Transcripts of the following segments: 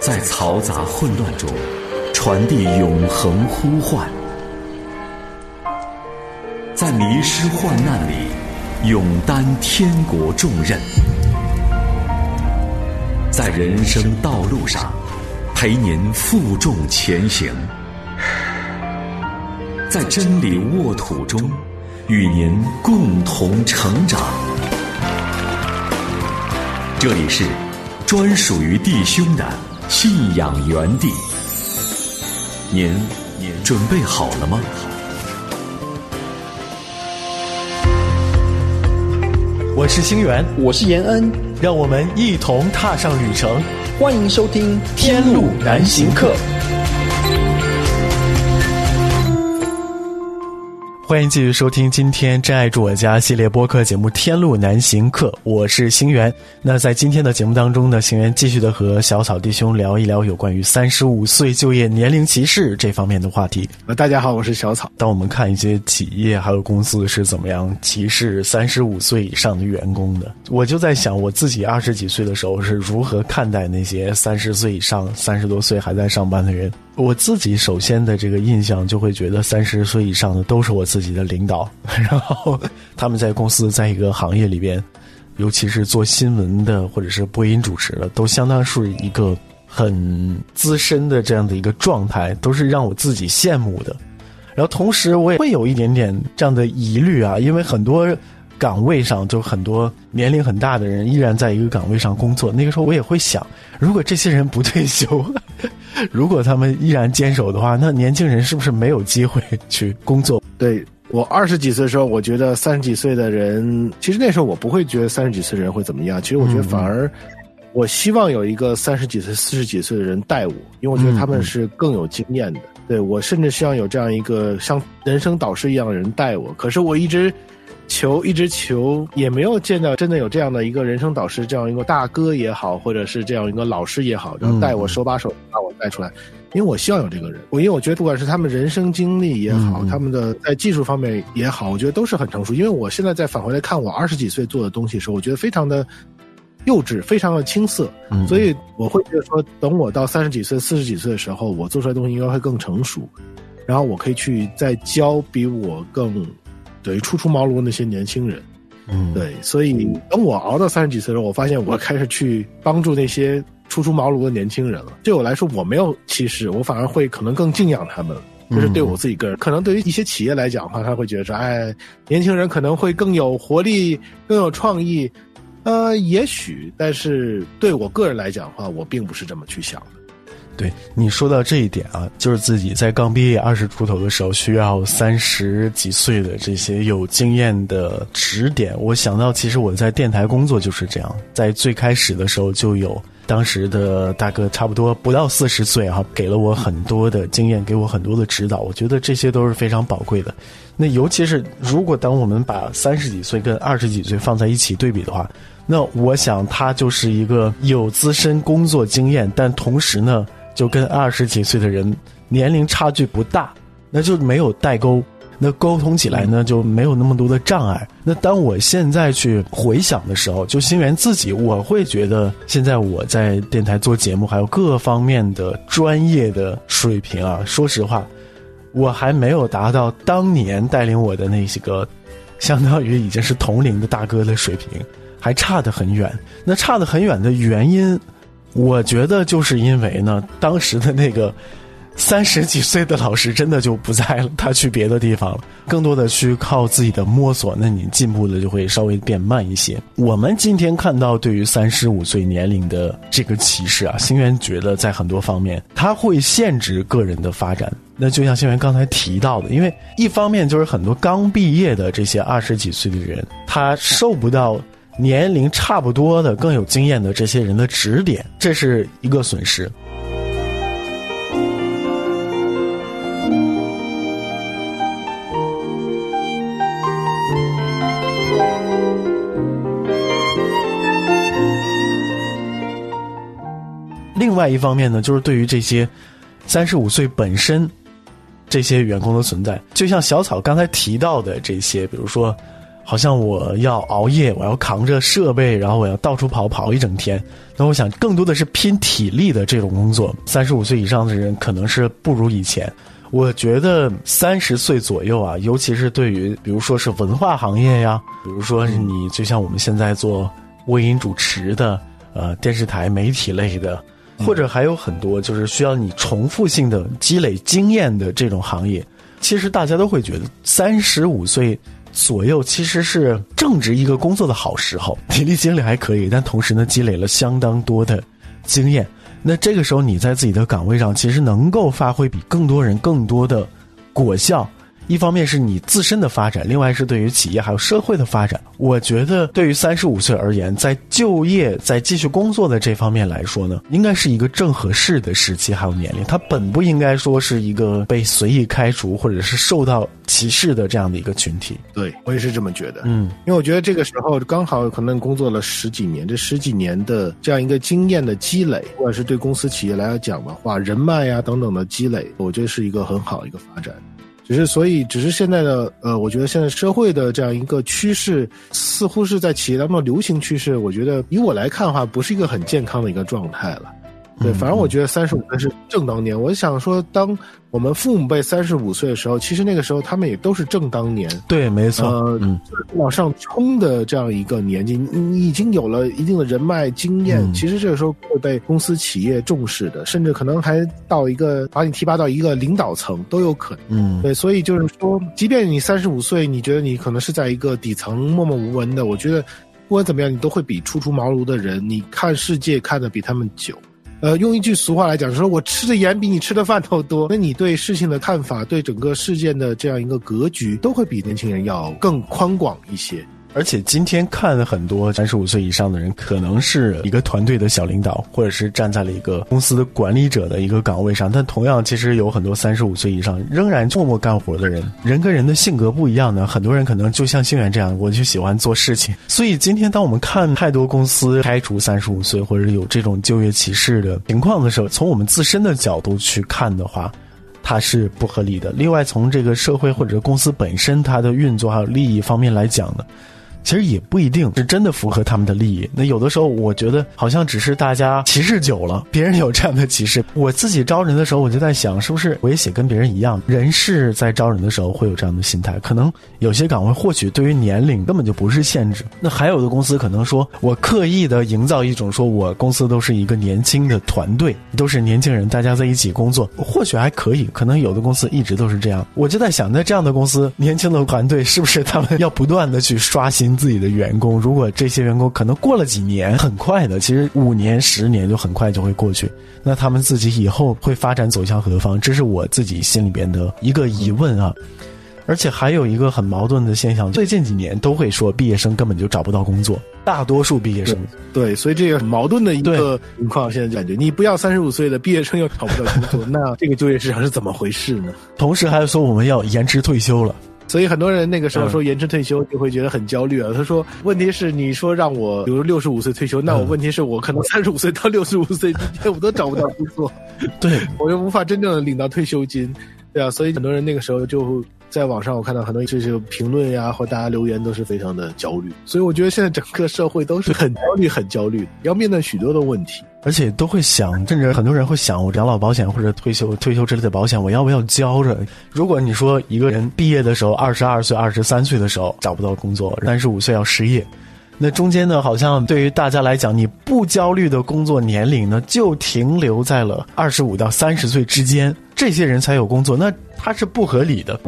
在嘈杂混乱中传递永恒呼唤，在迷失患难里勇担天国重任，在人生道路上陪您负重前行，在真理沃土中与您共同成长。这里是专属于弟兄的信仰园地，您准备好了吗？ 我是星源， 我是延恩， 让我们一同踏上旅程。 欢迎收听《 天路难行客》。欢迎继续收听今天真爱住我家系列播客节目《天路难行客》，我是星源。那在今天的节目当中呢，星源继续的和小草弟兄聊一聊有关于35岁就业年龄歧视这方面的话题。 大家好，我是小草。 当我们看一些企业还有公司是怎么样歧视35岁以上的员工的，我就在想我自己20几岁的时候是如何看待那些30岁以上30多岁还在上班的人。我自己首先的这个印象就会觉得30岁以上的都是我自己的领导，然后他们在公司在一个行业里边，尤其是做新闻的或者是播音主持的，都相当是一个很资深的这样的一个状态，都是让我自己羡慕的。然后同时我也会有一点点这样的疑虑啊，因为很多岗位上就很多年龄很大的人依然在一个岗位上工作，那个时候我也会想，如果这些人不退休，如果他们依然坚守的话，那年轻人是不是没有机会去工作？ 对，我20几岁的时候，我觉得30几岁的人，其实那时候我不会觉得30几岁的人会怎么样，其实我觉得反而我希望有一个30几岁40几岁的人带我，因为我觉得他们是更有经验的。对，我甚至希望有这样一个像人生导师一样的人带我，可是我一直求，也没有见到真的有这样的一个人生导师，这样一个大哥也好，或者是这样一个老师也好，然后带我手把手把我带出来。因为我希望有这个人，因为我觉得不管是他们人生经历也好，他们的在技术方面也好，我觉得都是很成熟。因为我现在再返回来看我20几岁做的东西的时候，我觉得非常的幼稚，非常的青涩，所以我会觉得说，等我到30几岁40几岁的时候，我做出来的东西应该会更成熟，然后我可以去再教比我更对初出茅庐的那些年轻人。对，所以等我熬到30几岁的时候，我发现我开始去帮助那些初出茅庐的年轻人了。对我来说，我没有歧视，我反而会可能更敬仰他们。就是对我自己个人，可能对于一些企业来讲的话，他会觉得说，哎，年轻人可能会更有活力，更有创意。也许，但是对我个人来讲的话，我并不是这么去想的。 对，你说到这一点啊，就是自己在刚毕业20出头的时候，需要30几岁的这些有经验的指点。我想到其实我在电台工作就是这样，在最开始的时候就有当时的大哥差不多不到40岁啊，给了我很多的经验，给我很多的指导，我觉得这些都是非常宝贵的。那尤其是如果当我们把30几岁跟20几岁放在一起对比的话，那我想他就是一个有资深工作经验，但同时呢就跟20几岁的人年龄差距不大，那就没有代沟，那沟通起来呢就没有那么多的障碍。那当我现在去回想的时候，就星源自己，我会觉得现在我在电台做节目还有各方面的专业的水平啊，说实话我还没有达到当年带领我的那些个相当于已经是同龄的大哥的水平，还差得很远。那差得很远的原因，我觉得就是因为呢，当时的那个30几岁的老师真的就不在了，他去别的地方了，更多的去靠自己的摸索，那你进步的就会稍微变慢一些。我们今天看到对于35岁年龄的这个歧视啊，星源觉得在很多方面它会限制个人的发展。那就像星源刚才提到的，因为一方面就是很多刚毕业的这些20几岁的人，他受不到年龄差不多的更有经验的这些人的指点，这是一个损失。另外一方面呢，就是对于这些35岁本身这些员工的存在，就像小草刚才提到的这些，比如说好像我要熬夜，我要扛着设备，然后我要到处跑一整天。那我想更多的是拼体力的这种工作，35岁以上的人可能是不如以前。我觉得30岁左右啊，尤其是对于比如说是文化行业呀，比如说是你就像我们现在做播音主持的电视台媒体类的，或者还有很多就是需要你重复性的积累经验的这种行业，其实大家都会觉得35岁左右其实是正值一个工作的好时候，体力精力还可以，但同时呢积累了相当多的经验。那这个时候你在自己的岗位上其实能够发挥比更多人更多的果效，一方面是你自身的发展，另外是对于企业还有社会的发展。我觉得对于35岁而言，在就业在继续工作的这方面来说呢，应该是一个正合适的时期还有年龄，它本不应该说是一个被随意开除或者是受到歧视的这样的一个群体。 对，我也是这么觉得。因为我觉得这个时候刚好可能工作了10几年，这10几年的这样一个经验的积累，不管是对公司企业来讲的话，人脉啊等等的积累，我觉得是一个很好的一个发展。只是现在的我觉得现在社会的这样一个趋势，似乎是在企业当中的流行趋势，我觉得以我来看的话，不是一个很健康的一个状态了。对，反正我觉得35岁是正当年。我想说，当我们父母辈35岁的时候，其实那个时候他们也都是正当年。 对，没错。 往上冲的这样一个年纪，你已经有了一定的人脉经验，其实这个时候会被公司企业重视的，甚至可能还到一个把你提拔到一个领导层都有可能。对，所以就是说，即便你35岁，你觉得你可能是在一个底层默默无闻的，我觉得不管怎么样，你都会比初出茅庐的人，你看世界看得比他们久。用一句俗话来讲，说我吃的盐比你吃的饭都多，那你对事情的看法，对整个事件的这样一个格局，都会比年轻人要更宽广一些。 而且今天看了很多35岁以上的人，可能是一个团队的小领导，或者是站在了一个公司的管理者的一个岗位上，但同样其实有很多35岁以上仍然默默干活的人。人跟人的性格不一样呢，很多人可能就像星源这样，我就喜欢做事情。所以今天当我们看太多公司开除35岁或者有这种就业歧视的情况的时候，从我们自身的角度去看的话，它是不合理的。另外从这个社会或者公司本身它的运作还有利益方面来讲呢，其实也不一定是真的符合他们的利益。那有的时候我觉得好像只是大家歧视久了，别人有这样的歧视，我自己招人的时候我就在想，是不是我也写跟别人一样，人事在招人的时候会有这样的心态，可能有些岗位或许对于年龄根本就不是限制，那还有的公司可能说我刻意的营造一种说我公司都是一个年轻的团队，都是年轻人，大家在一起工作，或许还可以，可能有的公司一直都是这样。我就在想，那这样的公司年轻的团队是不是他们要不断的去刷新自己的员工，如果这些员工可能过了几年，很快的，其实5年10年就很快就会过去，那他们自己以后会发展走向何方，这是我自己心里边的一个疑问啊。而且还有一个很矛盾的现象，最近几年都会说毕业生根本就找不到工作，大多数毕业生。 对，所以这个很矛盾的一个情况，现在感觉你不要35岁的毕业生又找不到工作，那这个就业市场是怎么回事呢？ 同时还说我们要延迟退休了。 所以很多人那个时候说延迟退休就会觉得很焦虑啊。他说问题是你说让我比如65岁退休，那我问题是我可能35岁到65岁之间我都找不到工作，对，我又无法真正的领到退休金，对啊。所以很多人那个时候就在网上我看到很多这些评论呀或大家留言都是非常的焦虑。所以我觉得现在整个社会都是很焦虑，要面对许多的问题， 而且都会想，甚至很多人会想，我养老保险或者退休之类的保险我要不要交着。如果你说一个人毕业的时候22岁23岁的时候找不到工作，35岁要失业，那中间呢好像对于大家来讲，你不焦虑的工作年龄呢就停留在了25到30岁之间，这些人才有工作，那它是不合理的。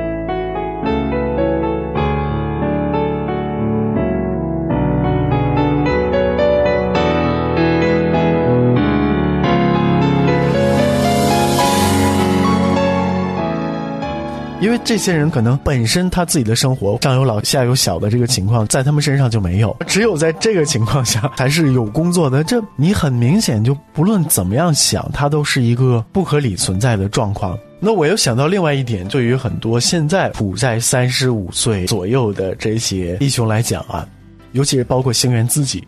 因为这些人可能本身他自己的生活上有老下有小的这个情况在他们身上就没有，只有在这个情况下才是有工作的，这你很明显就不论怎么样想，它都是一个不合理存在的状况。那我又想到另外一点，对于很多现在处在35岁左右的这些弟兄来讲啊，尤其是包括星源自己，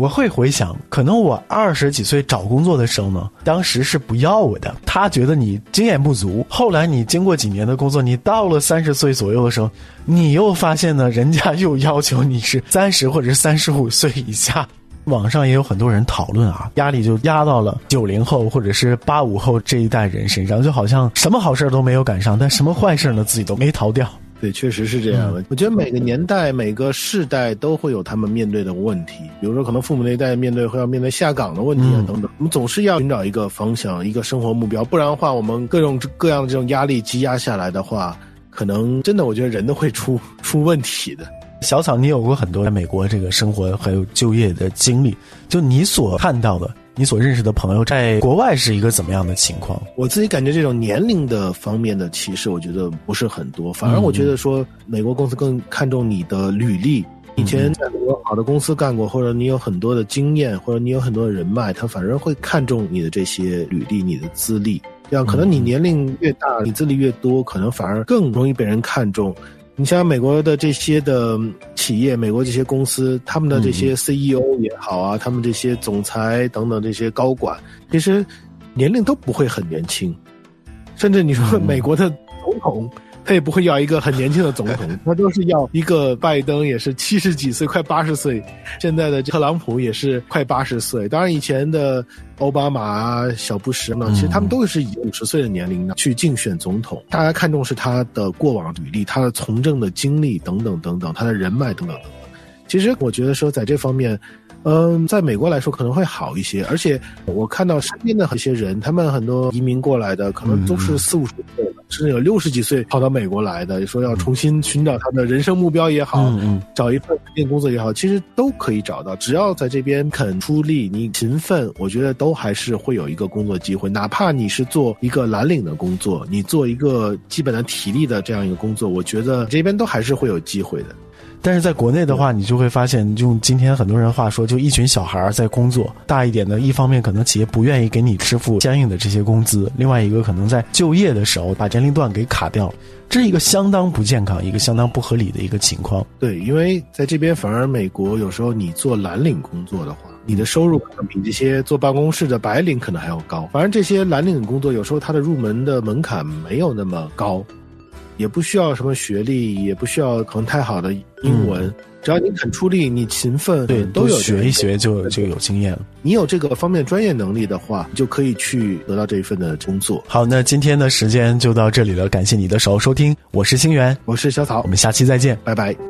我会回想，可能我20几岁找工作的时候呢，当时是不要我的，他觉得你经验不足。后来你经过几年的工作，你到了30岁左右的时候，你又发现呢，人家又要求你是30或者是35岁以下。网上也有很多人讨论啊，压力就压到了90后或者是85后这一代人身上，就好像什么好事都没有赶上，但什么坏事呢自己都没逃掉。 对，确实是这样的。我觉得每个年代、每个世代都会有他们面对的问题，比如说可能父母那一代会要面对下岗的问题啊等等。我们总是要寻找一个方向、一个生活目标，不然的话，我们各种各样的这种压力积压下来的话，可能真的我觉得人都会出问题的。 小草，你有过很多在美国这个生活还有就业的经历，就你所看到的，你所认识的朋友在国外是一个怎么样的情况？我自己感觉这种年龄的方面的歧视，我觉得不是很多，反而我觉得说美国公司更看重你的履历，以前在美国好的公司干过，或者你有很多的经验，或者你有很多的人脉，他反而会看重你的这些履历、你的资历。这样可能你年龄越大，你资历越多，可能反而更容易被人看重。你像美国的这些的企业，美国这些公司，他们的这些 CEO 也好啊，他们这些总裁等等这些高管，其实年龄都不会很年轻，甚至你说美国的总统，他也不会要一个很年轻的总统，他都是要一个拜登也是70几岁，快80岁，现在的特朗普也是快80岁，当然以前的奥巴马啊、小布什呢，其实他们都是以50岁的年龄呢去竞选总统，大家看重是他的过往履历、他的从政的经历等等等等，他的人脉等等等等。其实我觉得说在这方面在美国来说可能会好一些，而且我看到身边的一些人，他们很多移民过来的可能都是40-50岁了，甚至有60几岁跑到美国来的，说要重新寻找他的人生目标也好，找一份稳定工作也好，其实都可以找到，只要在这边肯出力，你勤奋，我觉得都还是会有一个工作机会，哪怕你是做一个蓝领的工作，你做一个基本的体力的这样一个工作，我觉得这边都还是会有机会的。 但是在国内的话，你就会发现，用今天很多人话说，就一群小孩在工作，大一点的，一方面可能企业不愿意给你支付相应的这些工资，另外一个可能在就业的时候把年龄段给卡掉了，这是一个相当不健康、一个相当不合理的一个情况。 对，因为在这边反而美国有时候你做蓝领工作的话，你的收入可能比这些坐办公室的白领可能还要高，反正这些蓝领工作有时候它的入门的门槛没有那么高，也不需要什么学历，也不需要可能太好的英文，只要你肯出力，你勤奋， 对， 都有学一学就有经验了。 你有这个方面专业能力的话，你就可以去得到这一份的工作。 好，那今天的时间就到这里了，感谢你的收听，我是星源， 我是小草， 我们下期再见， 拜拜。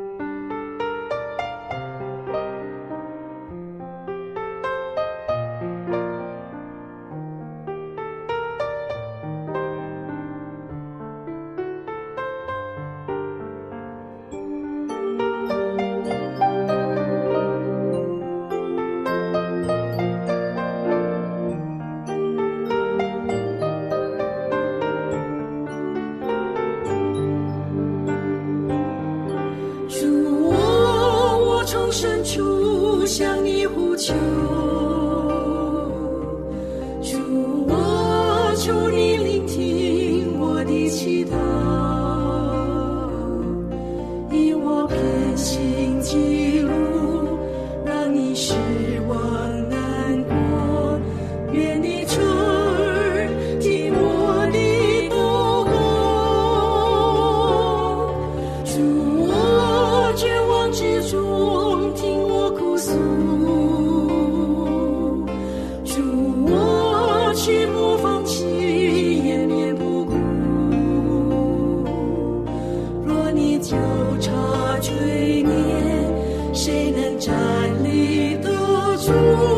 深处向你呼求，主，我求你聆听我的祈祷，以我偏行记录，让你失望难过，愿你垂耳听我的祷告，主，我绝望之中听我哭诉，主，我去不放弃，也面不顾，若你纠察追念，谁能站立得住？